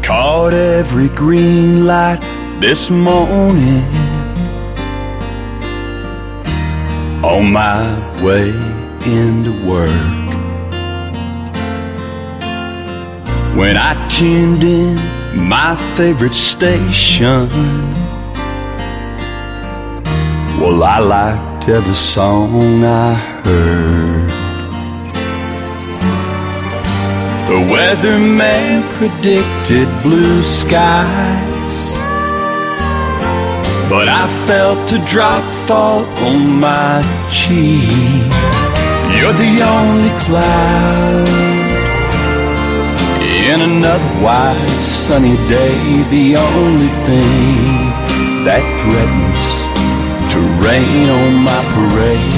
Caught every green light this morning on my way into work. When I tuned in my favorite station, well, I liked every song I heard. The weatherman predicted blue skies, but I felt a drop fall on my cheek. You're the only cloud in an otherwise sunny day, the only thing that threatens to rain on my parade.